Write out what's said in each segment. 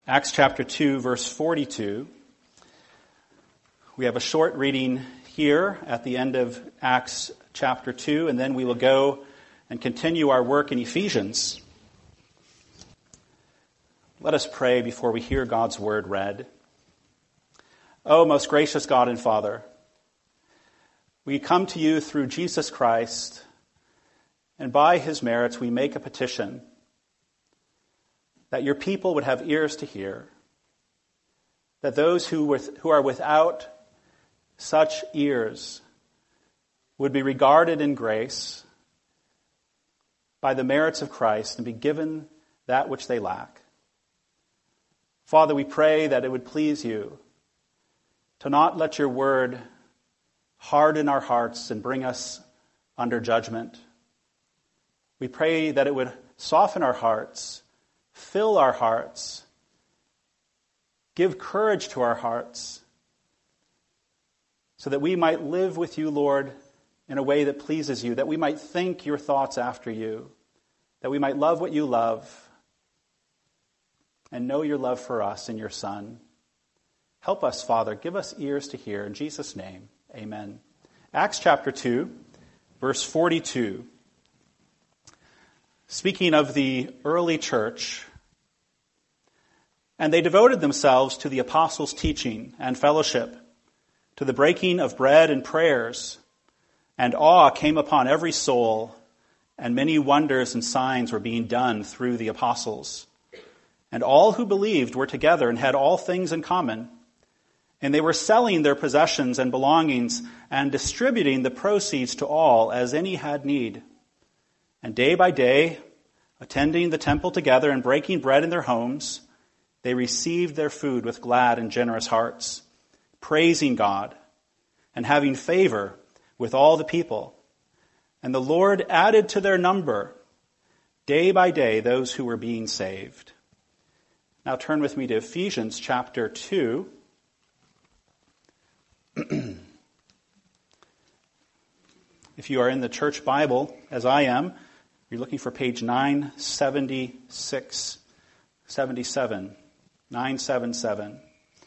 Acts chapter 2, verse 42. We have a short reading here at the end of Acts chapter 2, and then we will go and continue our work in Ephesians. Let us pray before we hear God's word read. O most gracious God and Father, we come to you through Jesus Christ, and by his merits we make a petition that your people would have ears to hear, that those who are without such ears would be regarded in grace by the merits of Christ and be given that which they lack. Father, we pray that it would please you to not let your word harden our hearts and bring us under judgment. We pray that it would soften our hearts, fill our hearts, give courage to our hearts, so that we might live with you, Lord, in a way that pleases you, that we might think your thoughts after you, that we might love what you love, and know your love for us in your Son. Help us, Father. Give us ears to hear. In Jesus' name, amen. Acts chapter 2, verse 42. Speaking of the early church, and they devoted themselves to the apostles' teaching and fellowship, to the breaking of bread and prayers, and awe came upon every soul, and many wonders and signs were being done through the apostles. And all who believed were together and had all things in common, and they were selling their possessions and belongings and distributing the proceeds to all as any had need. And day by day, attending the temple together and breaking bread in their homes, they received their food with glad and generous hearts, praising God and having favor with all the people. And the Lord added to their number day by day those who were being saved. Now turn with me to Ephesians chapter 2. If you are in the church Bible, as I am, you're looking for page 977.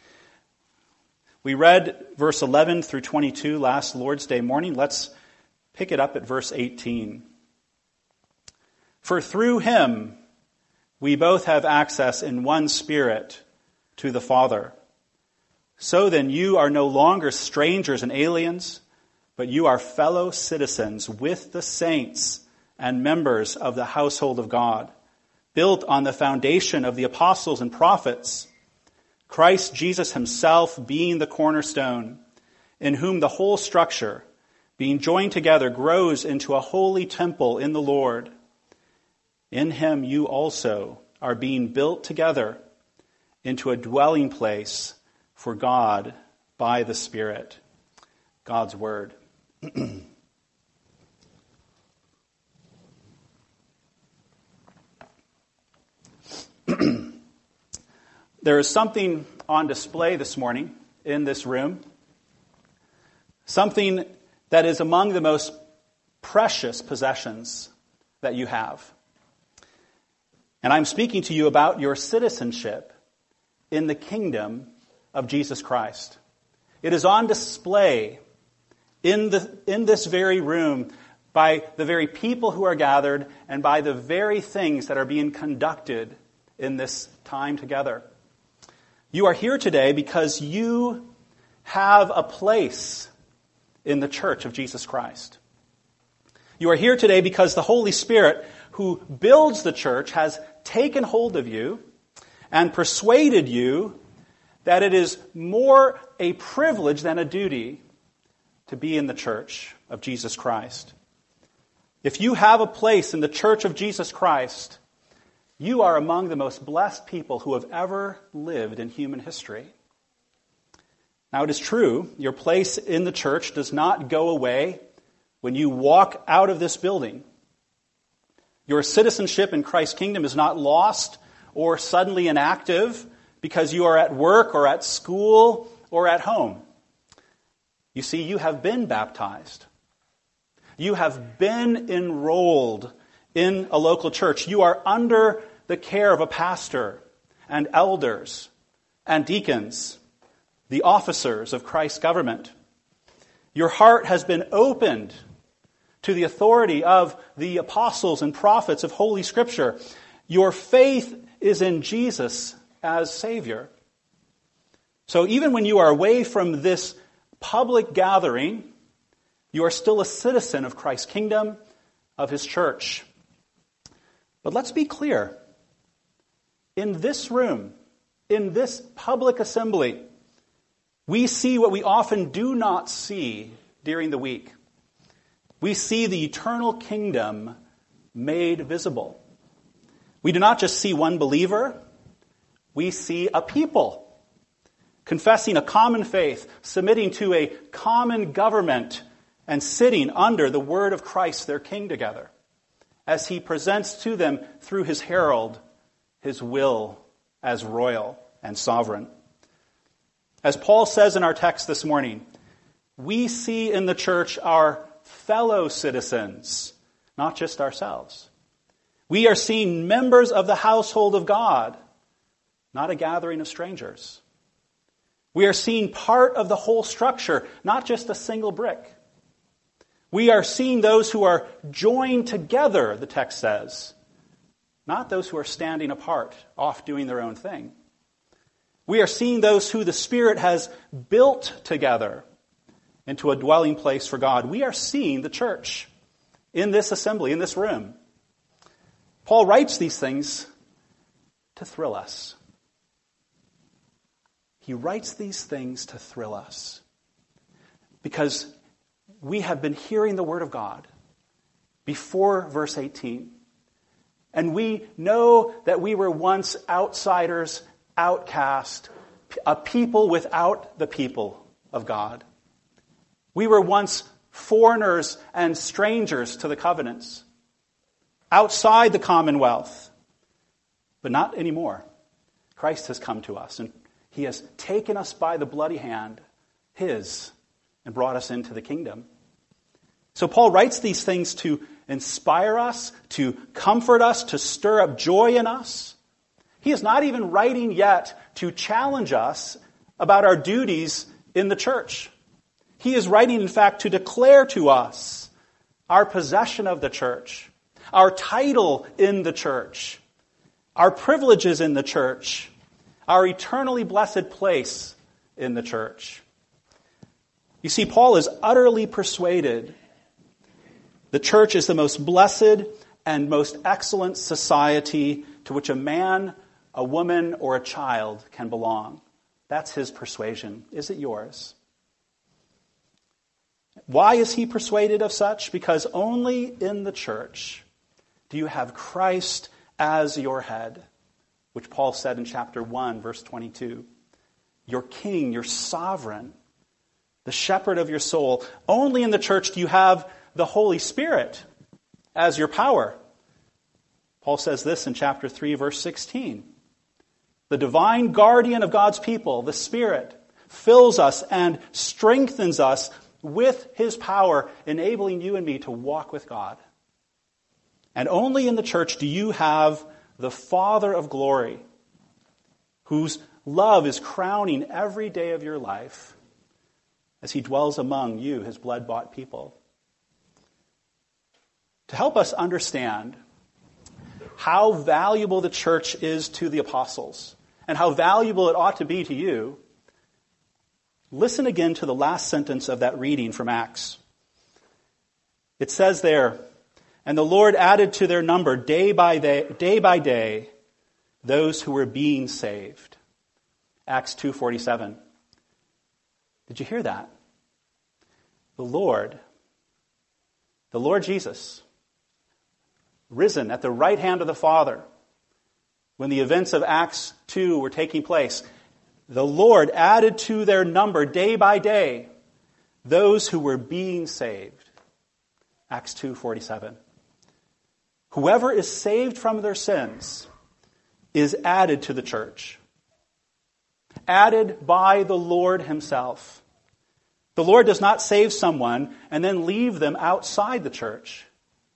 We read verse 11 through 22 last Lord's Day morning. Let's pick it up at verse 18. For through him we both have access in one Spirit to the Father. So then you are no longer strangers and aliens, but you are fellow citizens with the saints and members of the household of God, built on the foundation of the apostles and prophets, Christ Jesus himself being the cornerstone, in whom the whole structure, being joined together, grows into a holy temple in the Lord. In him you also are being built together into a dwelling place for God by the Spirit. God's word. There is something on display this morning in this room, something that is among the most precious possessions that you have. And I'm speaking to you about your citizenship in the kingdom of Jesus Christ. It is on display in this very room by the very people who are gathered and by the very things that are being conducted in this time together. You are here today because you have a place in the church of Jesus Christ. You are here today because the Holy Spirit, who builds the church, has taken hold of you and persuaded you that it is more a privilege than a duty to be in the church of Jesus Christ. If you have a place in the church of Jesus Christ, you are among the most blessed people who have ever lived in human history. Now, it is true, your place in the church does not go away when you walk out of this building. Your citizenship in Christ's kingdom is not lost or suddenly inactive because you are at work or at school or at home. You see, you have been baptized. You have been enrolled in a local church. You are under the care of a pastor. and elders and deacons, the officers of Christ's government. Your heart has been opened to the authority of the apostles and prophets of Holy Scripture. Your faith is in Jesus as Savior. So even when you are away from this public gathering, you are still a citizen of Christ's kingdom, of His church. But let's be clear. In this room, in this public assembly, we see what we often do not see during the week. We see the eternal kingdom made visible. We do not just see one believer, we see a people confessing a common faith, submitting to a common government, and sitting under the word of Christ, their King, together, as He presents to them through His herald His will as royal and sovereign. As Paul says in our text this morning, we see in the church our fellow citizens, not just ourselves. We are seeing members of the household of God, not a gathering of strangers. We are seeing part of the whole structure, not just a single brick. We are seeing those who are joined together, the text says, not those who are standing apart, off doing their own thing. We are seeing those who the Spirit has built together into a dwelling place for God. We are seeing the church in this assembly, in this room. Paul writes these things to thrill us. He writes these things to thrill us because we have been hearing the Word of God before verse 18. And we know that we were once outsiders, outcast, a people without the people of God. We were once foreigners and strangers to the covenants, outside the commonwealth, but not anymore. Christ has come to us, and He has taken us by the bloody hand, His, and brought us into the kingdom. So Paul writes these things to inspire us, to comfort us, to stir up joy in us. He is not even writing yet to challenge us about our duties in the church. He is writing, in fact, to declare to us our possession of the church, our title in the church, our privileges in the church, our eternally blessed place in the church. You see, Paul is utterly persuaded the church is the most blessed and most excellent society to which a man, a woman, or a child can belong. That's his persuasion. Is it yours? Why is he persuaded of such? Because only in the church do you have Christ as your head, which Paul said in chapter 1, verse 22. Your king, your sovereign, the shepherd of your soul. Only in the church do you have the Holy Spirit as your power. Paul says this in chapter 3, verse 16. The divine guardian of God's people, the Spirit, fills us and strengthens us with His power, enabling you and me to walk with God. And only in the church do you have the Father of glory, whose love is crowning every day of your life as He dwells among you, His blood-bought people. To help us understand how valuable the church is to the apostles and how valuable it ought to be to you, listen again to the last sentence of that reading from Acts. It says there, and the Lord added to their number day by day, those who were being saved. Acts 2:47. Did you hear that? The Lord Jesus, risen at the right hand of the Father, when the events of Acts 2 were taking place, the Lord added to their number day by day those who were being saved. Acts 2:47. Whoever is saved from their sins is added to the church. Added by the Lord Himself. The Lord does not save someone and then leave them outside the church.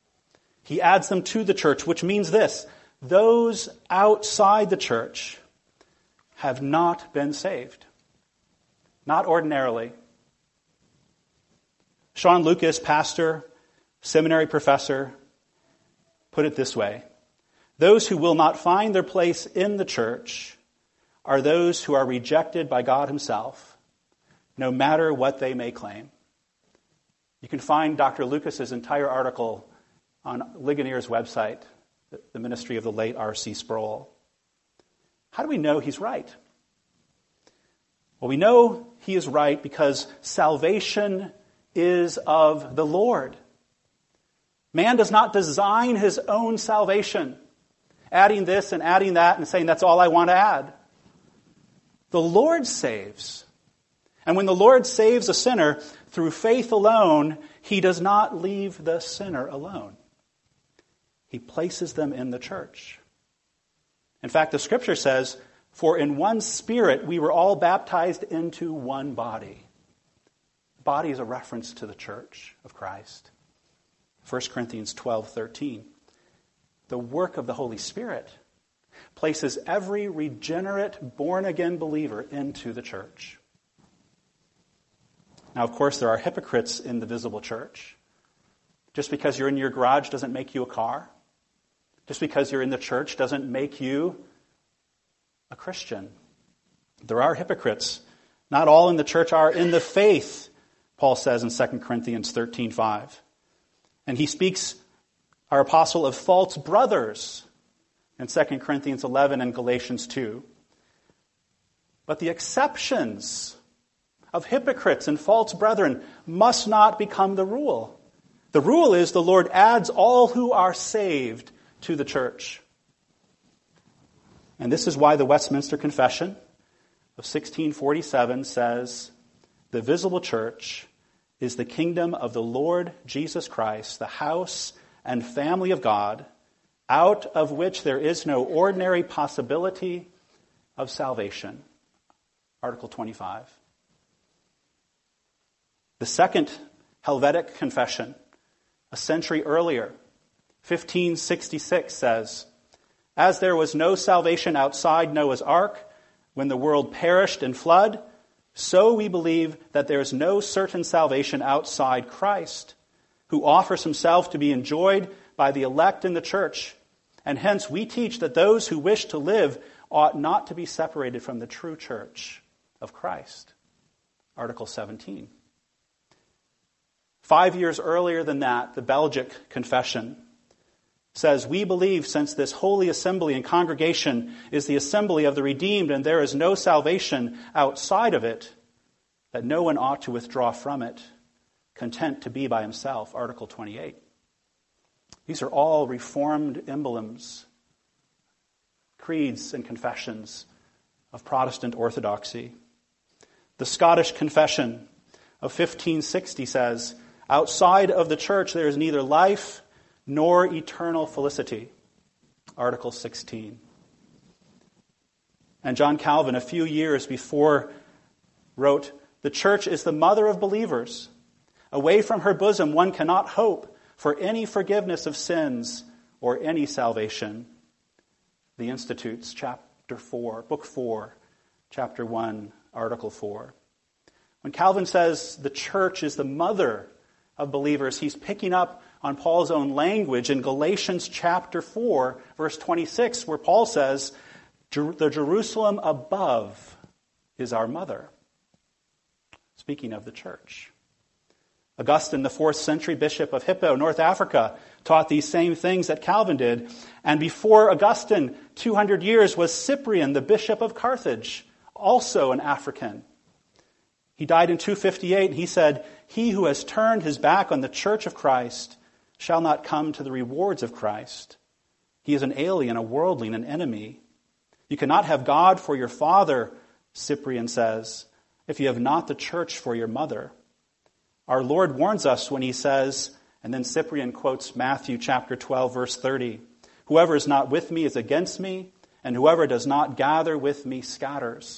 He adds them to the church, which means this: those outside the church have not been saved. Not ordinarily. Sean Lucas, pastor, seminary professor, put it this way: those who will not find their place in the church are those who are rejected by God himself, no matter what they may claim. You can find Dr. Lucas's entire article on Ligonier's website, the ministry of the late R.C. Sproul. How do we know he's right? Well, we know he is right because salvation is of the Lord. Man does not design his own salvation, adding this and adding that and saying, that's all I want to add. The Lord saves. And when the Lord saves a sinner through faith alone, he does not leave the sinner alone. He places them in the church. In fact, the scripture says, for in one Spirit we were all baptized into one body. Body is a reference to the church of Christ. 1 Corinthians 12:13. The work of the Holy Spirit places every regenerate, born-again believer into the church. Now, of course, there are hypocrites in the visible church. Just because you're in your garage doesn't make you a car. Just because you're in the church doesn't make you a Christian. There are hypocrites. Not all in the church are in the faith, Paul says in 2 Corinthians 13:5. And he speaks, our apostle, of false brothers in 2 Corinthians 11 and Galatians 2. But the exceptions of hypocrites and false brethren must not become the rule. The rule is the Lord adds all who are saved to the church. And this is why the Westminster Confession of 1647 says, the visible church is the kingdom of the Lord Jesus Christ, the house and family of God, out of which there is no ordinary possibility of salvation. Article 25. The second Helvetic Confession, a century earlier, 1566, says, as there was no salvation outside Noah's ark when the world perished in flood, so we believe that there is no certain salvation outside Christ, who offers himself to be enjoyed by the elect in the church. And hence we teach that those who wish to live ought not to be separated from the true church of Christ. Article 17. 5 years earlier than that, the Belgic Confession says, we believe, since this holy assembly and congregation is the assembly of the redeemed and there is no salvation outside of it, that no one ought to withdraw from it, content to be by himself. Article 28. These are all Reformed emblems, creeds and confessions of Protestant orthodoxy. The Scottish Confession of 1560 says, outside of the church there is neither life nor eternal felicity. Article 16. And John Calvin, a few years before, wrote, the church is the mother of believers. Away from her bosom one cannot hope for any forgiveness of sins or any salvation. The Institutes, chapter 4, book 4, chapter 1, article 4. When Calvin says the church is the mother of believers, he's picking up on Paul's own language in Galatians chapter 4, verse 26, where Paul says, the Jerusalem above is our mother. Speaking of the church. Augustine, the 4th century bishop of Hippo, North Africa, taught these same things that Calvin did. And before Augustine, 200 years, was Cyprian, the bishop of Carthage, also an African. He died in 258, and he said, he who has turned his back on the church of Christ shall not come to the rewards of Christ. He is an alien, a worldling, an enemy. You cannot have God for your father, Cyprian says, if you have not the church for your mother. Our Lord warns us when he says, and then Cyprian quotes Matthew chapter 12, verse 30, whoever is not with me is against me, and whoever does not gather with me scatters.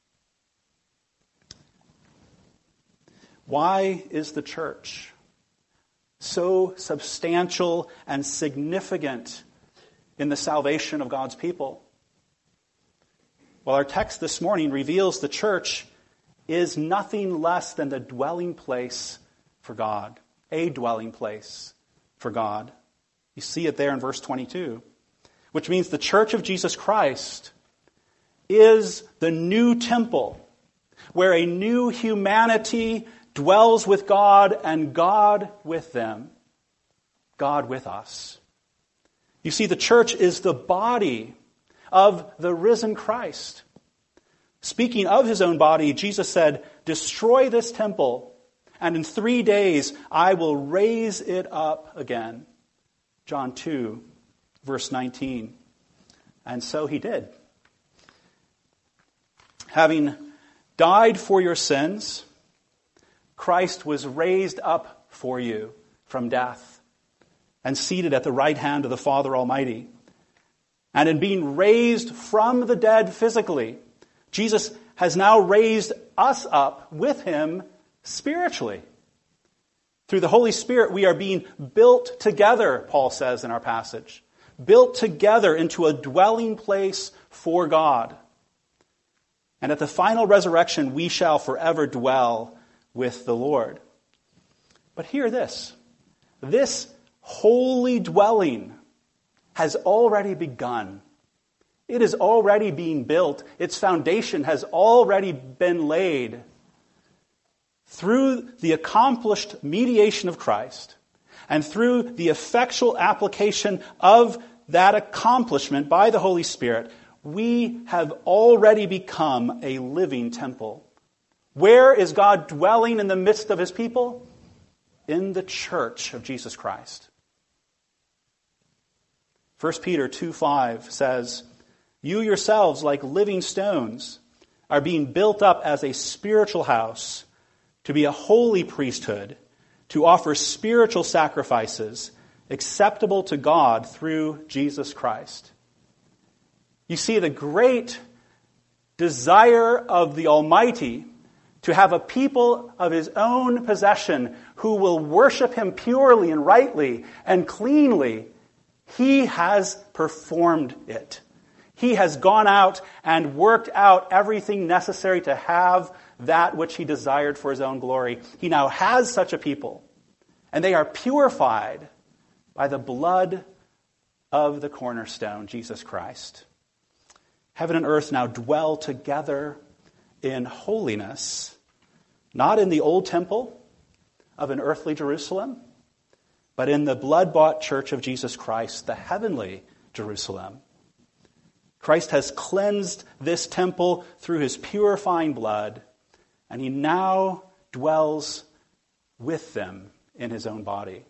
Why is the church so substantial and significant in the salvation of God's people? Well, our text this morning reveals the church is nothing less than the dwelling place for God, a dwelling place for God. You see it there in verse 22, which means the church of Jesus Christ is the new temple where a new humanity dwells with God and God with them, God with us. You see, the church is the body of the risen Christ. Speaking of his own body, Jesus said, "Destroy this temple, and in 3 days I will raise it up again." John 2, verse 19. And so he did. Having died for your sins, Christ was raised up for you from death and seated at the right hand of the Father Almighty. And in being raised from the dead physically, Jesus has now raised us up with him spiritually. Through the Holy Spirit, we are being built together, Paul says in our passage. Built together into a dwelling place for God. And at the final resurrection, we shall forever dwell with the Lord. But hear this. This holy dwelling has already begun. It is already being built. Its foundation has already been laid. Through the accomplished mediation of Christ and through the effectual application of that accomplishment by the Holy Spirit, we have already become a living temple. Where is God dwelling in the midst of his people? In the church of Jesus Christ. 1 Peter 2:5 says, "You yourselves, like living stones, are being built up as a spiritual house, to be a holy priesthood, to offer spiritual sacrifices acceptable to God through Jesus Christ." You see, the great desire of the Almighty to have a people of his own possession who will worship him purely and rightly and cleanly, he has performed it. He has gone out and worked out everything necessary to have that which he desired for his own glory. He now has such a people, and they are purified by the blood of the cornerstone, Jesus Christ. Heaven and earth now dwell together in holiness, not in the old temple of an earthly Jerusalem, but in the blood-bought church of Jesus Christ, the heavenly Jerusalem. Christ has cleansed this temple through his purifying blood, and he now dwells with them in his own body.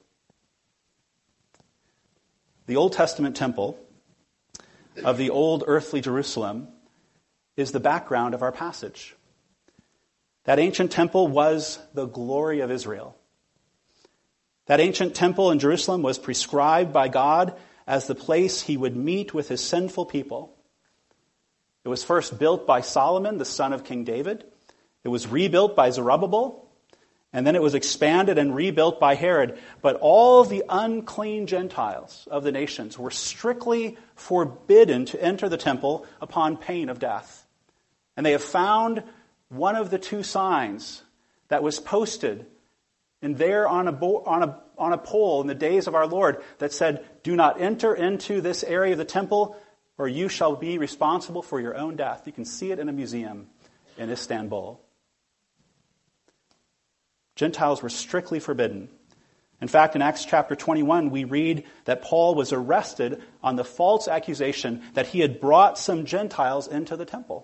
The Old Testament temple of the old earthly Jerusalem is the background of our passage. That ancient temple was the glory of Israel. That ancient temple in Jerusalem was prescribed by God as the place he would meet with his sinful people. It was first built by Solomon, the son of King David. It was rebuilt by Zerubbabel, and then it was expanded and rebuilt by Herod. But all the unclean Gentiles of the nations were strictly forbidden to enter the temple upon pain of death. And they have found one of the two signs that was posted in there on a pole in the days of our Lord that said, "Do not enter into this area of the temple, or you shall be responsible for your own death." You can see it in a museum in Istanbul. Gentiles were strictly forbidden. In fact, in Acts chapter 21, we read that Paul was arrested on the false accusation that he had brought some Gentiles into the temple.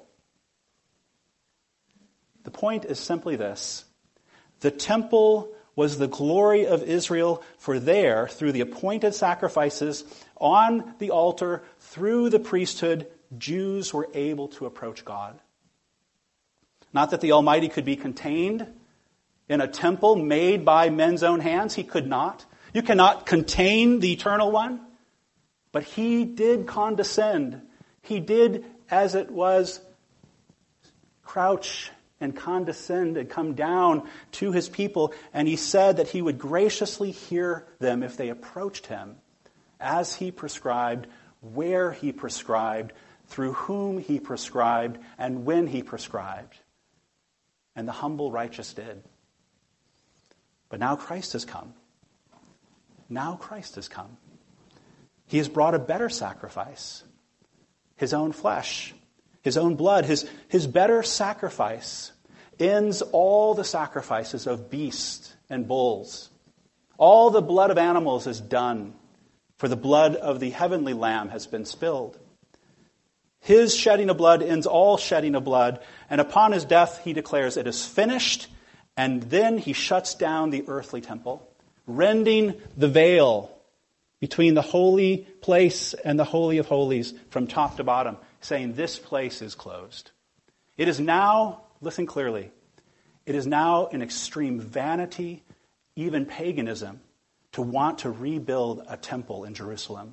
The point is simply this. The temple was the glory of Israel, for there, through the appointed sacrifices on the altar, through the priesthood, Jews were able to approach God. Not that the Almighty could be contained in a temple made by men's own hands. He could not. You cannot contain the Eternal One. But he did condescend. He did, as it was, crouch and condescend and come down to his people. And he said that he would graciously hear them if they approached him, as he prescribed, where he prescribed, through whom he prescribed and when he prescribed. And the humble righteous did. But now Christ has come. Now Christ has come. He has brought a better sacrifice. His own flesh, his own blood, his better sacrifice ends all the sacrifices of beasts and bulls. All the blood of animals is done, for the blood of the heavenly Lamb has been spilled. His shedding of blood ends all shedding of blood, and upon his death he declares it is finished, and then he shuts down the earthly temple, rending the veil between the holy place and the Holy of Holies from top to bottom, saying this place is closed. It is now, listen clearly, it is now in extreme vanity, even paganism, to want to rebuild a temple in Jerusalem.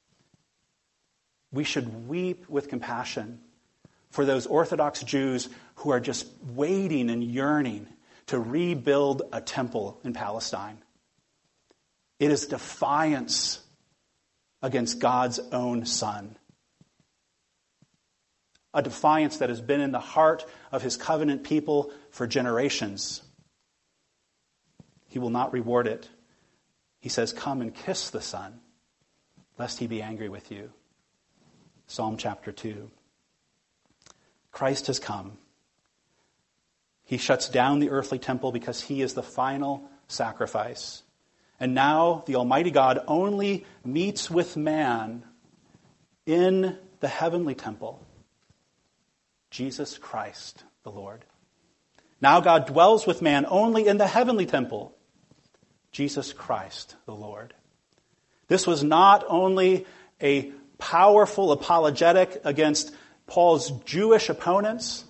We should weep with compassion for those Orthodox Jews who are just waiting and yearning to rebuild a temple in Palestine. It is defiance against God's own Son. A defiance that has been in the heart of his covenant people for generations. He will not reward it. He says, come and kiss the Son, lest he be angry with you. Psalm chapter 2. Christ has come. He shuts down the earthly temple because he is the final sacrifice. And now the Almighty God only meets with man in the heavenly temple. Jesus Christ, the Lord. Now God dwells with man only in the heavenly temple. Jesus Christ, the Lord. This was not only a powerful apologetic against Paul's Jewish opponents.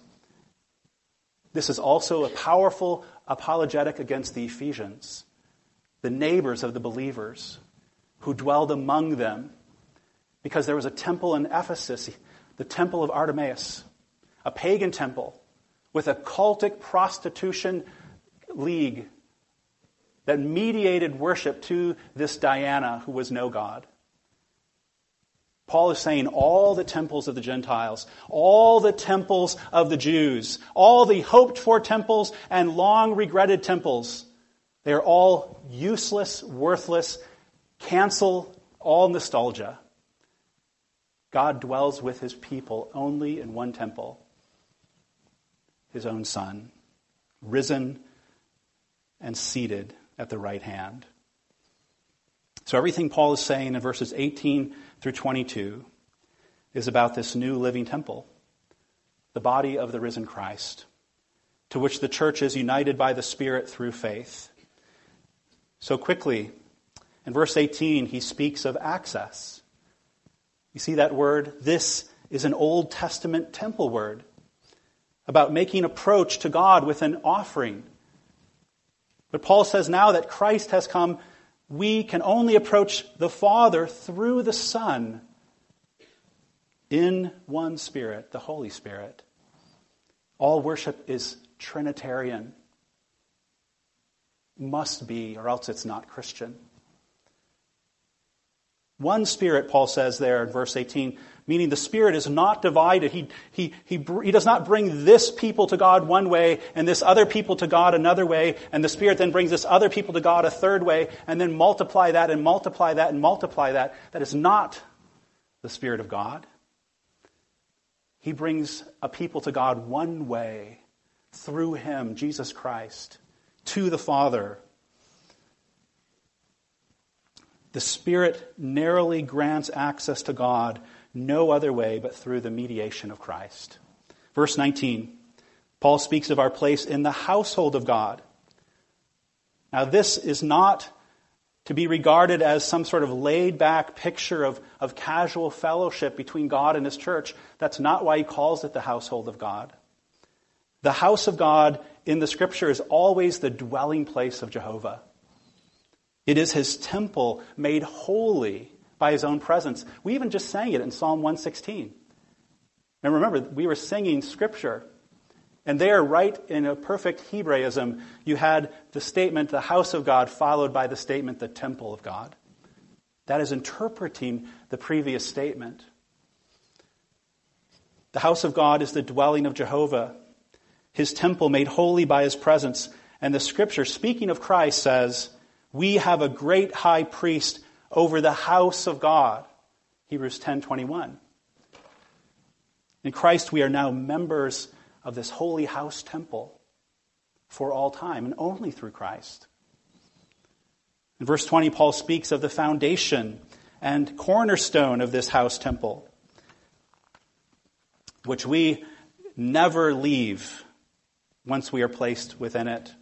This is also a powerful apologetic against the Ephesians, the neighbors of the believers who dwelled among them, because there was a temple in Ephesus, the temple of Artemis, a pagan temple with a cultic prostitution league that mediated worship to this Diana who was no god. Paul is saying all the temples of the Gentiles, all the temples of the Jews, all the hoped-for temples and long-regretted temples, they are all useless, worthless, cancel all nostalgia. God dwells with his people only in one temple, his own Son, risen and seated at the right hand. So everything Paul is saying in verses 18 through 22 is about this new living temple, the body of the risen Christ, to which the church is united by the Spirit through faith. So quickly, in verse 18, he speaks of access. You see that word? This is an Old Testament temple word about making approach to God with an offering. But Paul says now that Christ has come, we can only approach the Father through the Son in one Spirit, the Holy Spirit. All worship is Trinitarian. Must be, or else it's not Christian. One Spirit, Paul says there in verse 18, meaning the Spirit is not divided. He does not bring this people to God one way and this other people to God another way, and the Spirit then brings this other people to God a third way, and then multiply that and multiply that and multiply that. That is not the Spirit of God. He brings a people to God one way, through him, Jesus Christ, to the Father. The Spirit narrowly grants access to God no other way but through the mediation of Christ. Verse 19, Paul speaks of our place in the household of God. Now this is not to be regarded as some sort of laid-back picture of casual fellowship between God and his church. That's not why he calls it the household of God. The house of God in the Scripture is always the dwelling place of Jehovah. It is his temple made holy by his own presence. We even just sang it in Psalm 116. And remember, we were singing Scripture. And there, right in a perfect Hebraism, you had the statement, the house of God, followed by the statement, the temple of God. That is interpreting the previous statement. The house of God is the dwelling of Jehovah, his temple made holy by his presence. And the scripture, speaking of Christ, says, we have a great high priest over the house of God. Hebrews 10:21. In Christ we are now members of this holy house temple for all time, and only through Christ. In verse 20, Paul speaks of the foundation and cornerstone of this house temple, which we never leave once we are placed within it.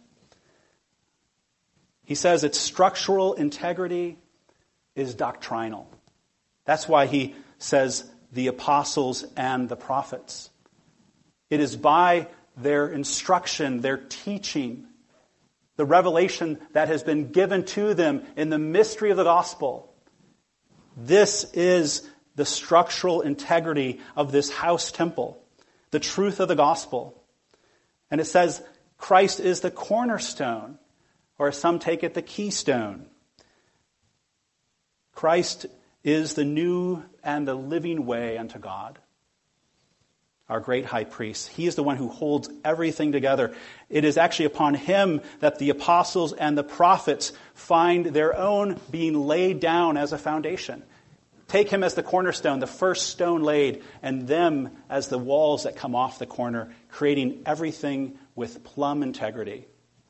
He says its structural integrity is doctrinal. That's why he says the apostles and the prophets. It is by their instruction, their teaching, the revelation that has been given to them in the mystery of the gospel. This is the structural integrity of this house temple, the truth of the gospel. And it says Christ is the cornerstone, or as some take it, the keystone. Christ is the new and the living way unto God, our great high priest. He is the one who holds everything together. It is actually upon him that the apostles and the prophets find their own being laid down as a foundation. Take him as the cornerstone, the first stone laid, and them as the walls that come off the corner, creating everything with plumb integrity.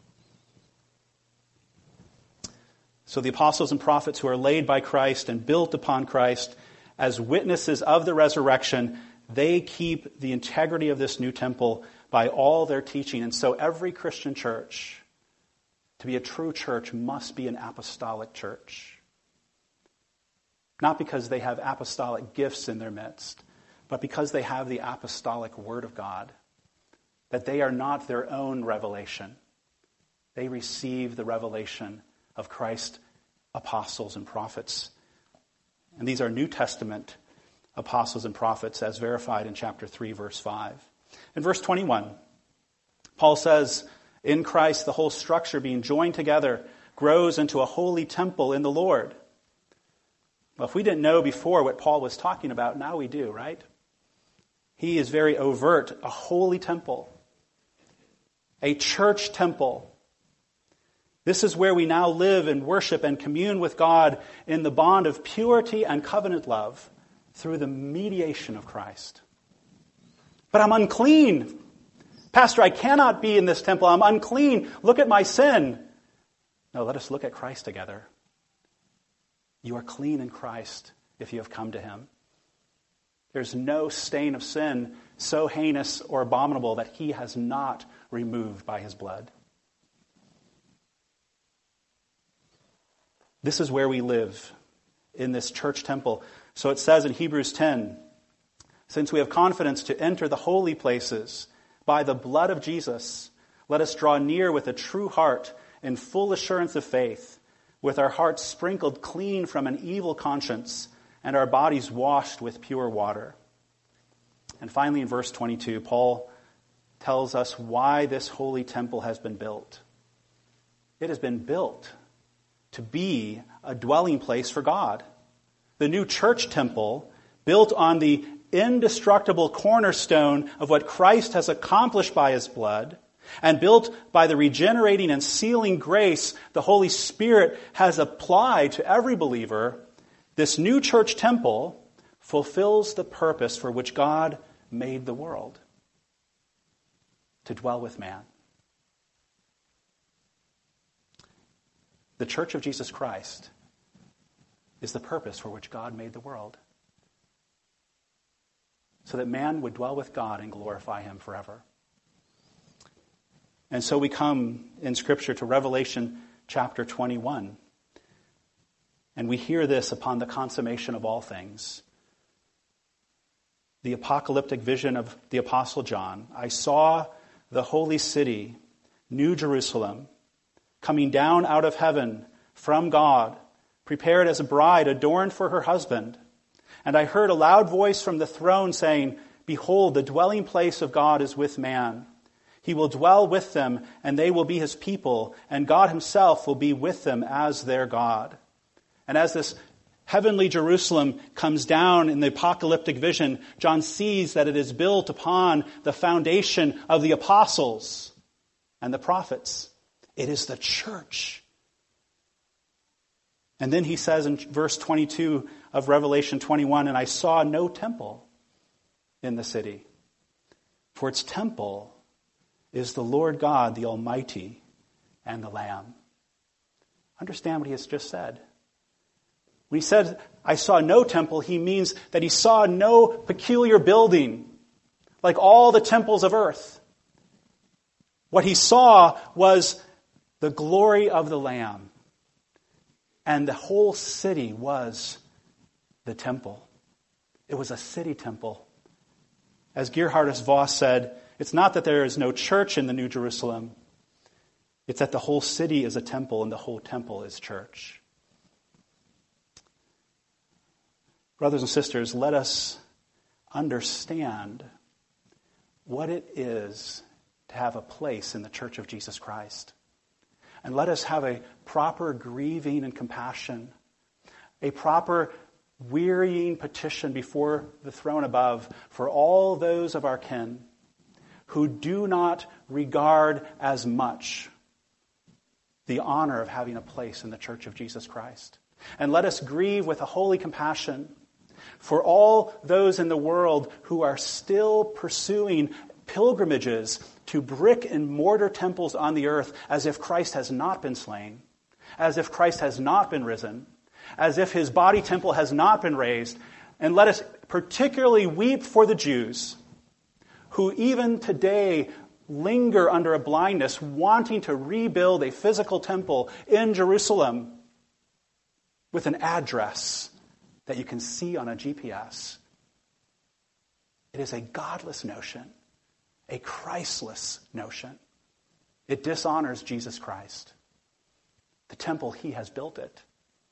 So the apostles and prophets who are laid by Christ and built upon Christ as witnesses of the resurrection, they keep the integrity of this new temple by all their teaching. And so every Christian church, to be a true church, must be an apostolic church. Not because they have apostolic gifts in their midst, but because they have the apostolic word of God. That they are not their own revelation. They receive the revelation of Christ's apostles and prophets. And these are New Testament apostles and prophets as verified in chapter 3, verse 5. In verse 21, Paul says, in Christ the whole structure being joined together grows into a holy temple in the Lord. Well, if we didn't know before what Paul was talking about, now we do, right? He is very overt, a holy temple, a church temple. This is where we now live and worship and commune with God in the bond of purity and covenant love through the mediation of Christ. But I'm unclean. Pastor, I cannot be in this temple. I'm unclean. Look at my sin. No, let us look at Christ together. You are clean in Christ if you have come to him. There's no stain of sin so heinous or abominable that he has not removed by his blood. This is where we live, in this church temple. So it says in Hebrews 10, since we have confidence to enter the holy places by the blood of Jesus, let us draw near with a true heart in full assurance of faith, with our hearts sprinkled clean from an evil conscience and our bodies washed with pure water. And finally in verse 22, Paul tells us why this holy temple has been built. It has been built to be a dwelling place for God. The new church temple, built on the indestructible cornerstone of what Christ has accomplished by his blood, and built by the regenerating and sealing grace the Holy Spirit has applied to every believer, this new church temple fulfills the purpose for which God made the world: to dwell with man. The Church of Jesus Christ is the purpose for which God made the world, so that man would dwell with God and glorify him forever. And so we come in Scripture to Revelation chapter 21, and we hear this upon the consummation of all things. The apocalyptic vision of the Apostle John. I saw the holy city, New Jerusalem, coming down out of heaven from God, prepared as a bride adorned for her husband. And I heard a loud voice from the throne saying, behold, the dwelling place of God is with man. He will dwell with them, and they will be his people, and God himself will be with them as their God. And as this Heavenly Jerusalem comes down in the apocalyptic vision. John sees that it is built upon the foundation of the apostles and the prophets. It is the church. And then he says in verse 22 of Revelation 21, and I saw no temple in the city, for its temple is the Lord God, the Almighty, and the Lamb. Understand what he has just said. When he said, I saw no temple, he means that he saw no peculiar building like all the temples of earth. What he saw was the glory of the Lamb. And the whole city was the temple. It was a city temple. As Gerhardus Voss said, it's not that there is no church in the New Jerusalem. It's that the whole city is a temple and the whole temple is church. Brothers and sisters, let us understand what it is to have a place in the Church of Jesus Christ. And let us have a proper grieving and compassion, a proper wearying petition before the throne above for all those of our kin who do not regard as much the honor of having a place in the Church of Jesus Christ. And let us grieve with a holy compassion for all those in the world who are still pursuing pilgrimages to brick and mortar temples on the earth as if Christ has not been slain, as if Christ has not been risen, as if his body temple has not been raised. And let us particularly weep for the Jews who even today linger under a blindness, wanting to rebuild a physical temple in Jerusalem with an address that you can see on a GPS. It is a godless notion, a Christless notion. It dishonors Jesus Christ, the temple he has built it.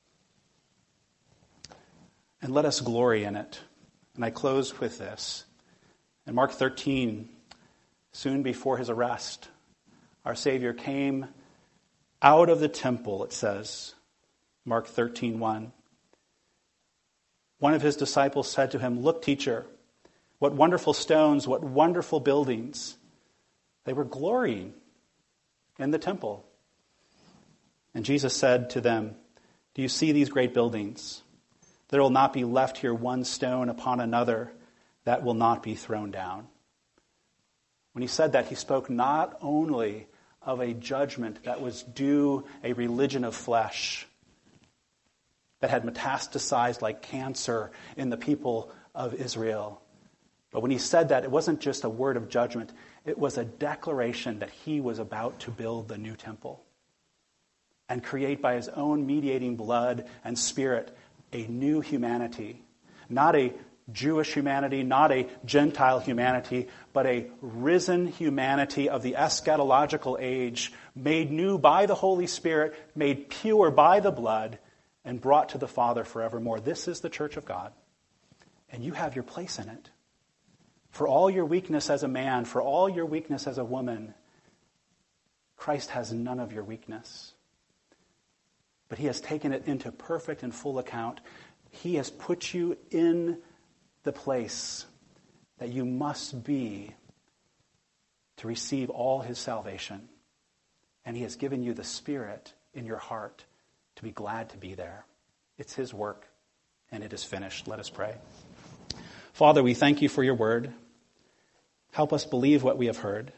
And let us glory in it. And I close with this. In Mark 13, soon before his arrest, our Savior came out of the temple, it says, Mark 13:1. One of his disciples said to him, "Look, teacher, what wonderful stones, what wonderful buildings." They were glorying in the temple. And Jesus said to them, "Do you see these great buildings? There will not be left here one stone upon another that will not be thrown down." When he said that, he spoke not only of a judgment that was due a religion of flesh that had metastasized like cancer in the people of Israel. But when he said that, it wasn't just a word of judgment. It was a declaration that he was about to build the new temple and create by his own mediating blood and spirit a new humanity. Not a Jewish humanity, not a Gentile humanity, but a risen humanity of the eschatological age, made new by the Holy Spirit, made pure by the blood, and brought to the Father forevermore. This is the church of God. And you have your place in it. For all your weakness as a man, for all your weakness as a woman, Christ has none of your weakness. But he has taken it into perfect and full account. He has put you in the place that you must be to receive all his salvation. And he has given you the Spirit in your heart to be glad to be there. It's his work, and it is finished. Let us pray. Father, we thank you for your word. Help us believe what we have heard.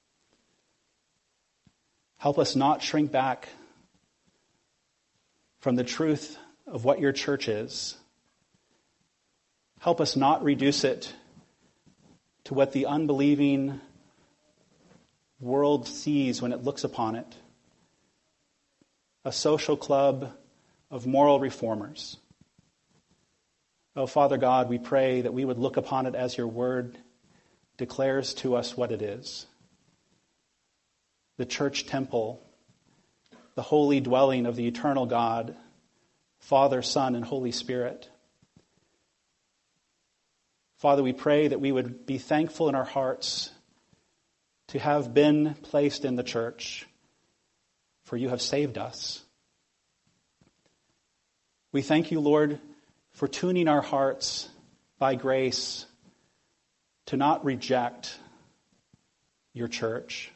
Help us not shrink back from the truth of what your church is. Help us not reduce it to what the unbelieving world sees when it looks upon it. A social club of moral reformers. Oh, Father God, we pray that we would look upon it as your word declares to us what it is. The church temple, the holy dwelling of the eternal God, Father, Son, and Holy Spirit. Father, we pray that we would be thankful in our hearts to have been placed in the church, for you have saved us. We thank you, Lord, for tuning our hearts by grace to not reject your church.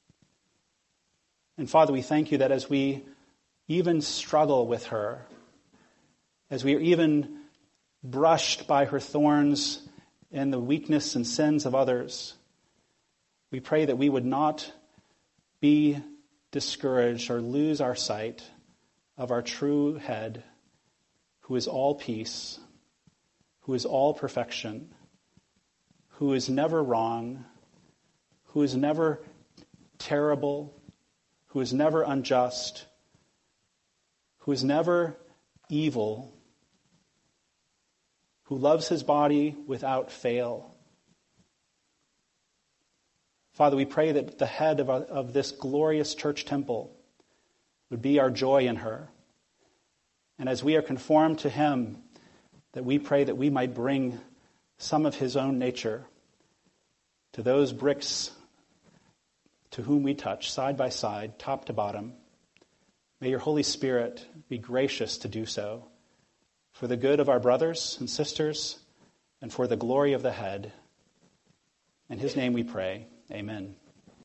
And Father, we thank you that as we even struggle with her, as we are even brushed by her thorns and the weakness and sins of others, we pray that we would not be discouraged or lose our sight of our true head, who is all peace, who is all perfection, who is never wrong, who is never terrible, who is never unjust, who is never evil, who loves his body without fail. Father, we pray that the head of this glorious church temple would be our joy in her. And as we are conformed to him, that we pray that we might bring some of his own nature to those bricks to whom we touch, side by side, top to bottom. May your Holy Spirit be gracious to do so, for the good of our brothers and sisters, and for the glory of the head. In his name we pray. Amen.